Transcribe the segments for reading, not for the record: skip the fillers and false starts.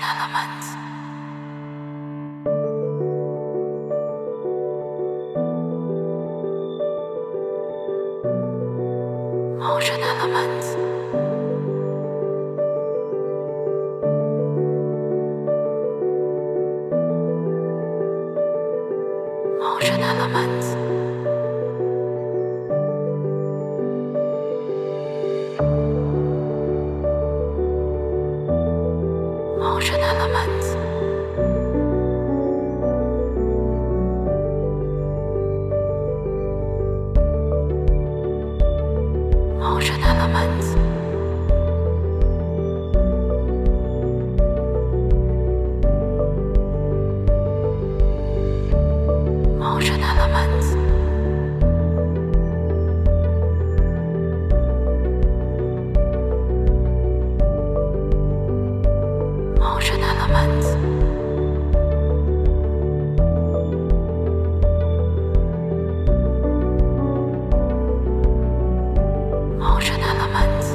Elements. Motion elements. Motion elements. Motion elements. Motion elements. Motion elements. Motion elements. Motion elements.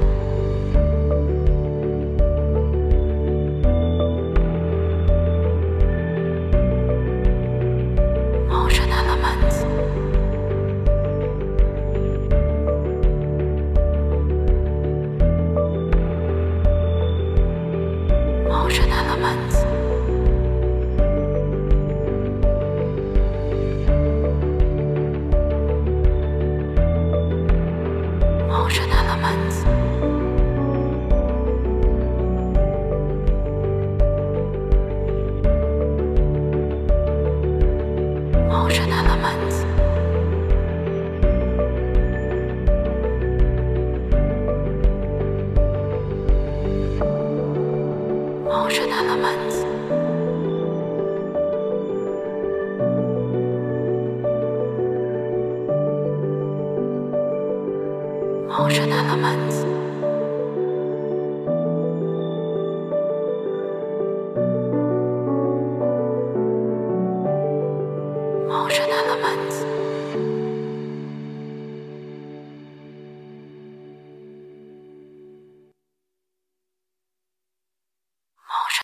Motion elements. Motion elements. Motion elements. Motion elements. Motion elements. Motion elements.